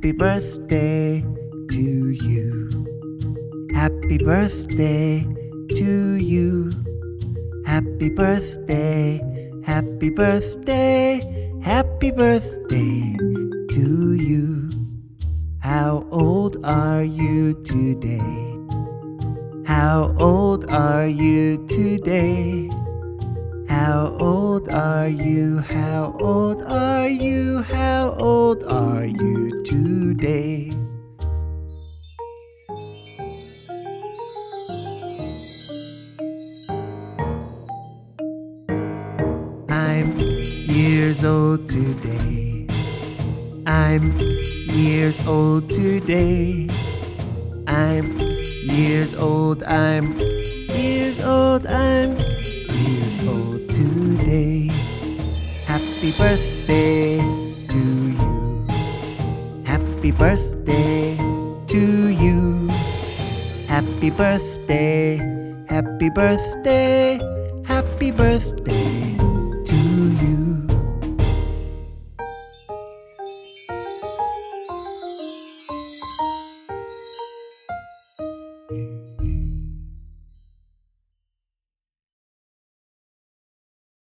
Happy birthday to you. Happy birthday to you. Happy birthday, happy birthday, happy birthday to you. How old are you today? How old are you today? How old are you? How old are you? How old are you today? I'm years old today. I'm years old today. I'm years old. I'm years old. I'm years old today. Happy birthday to you. Happy birthday to you. Happy birthday. Happy birthday. Happy birthday to you.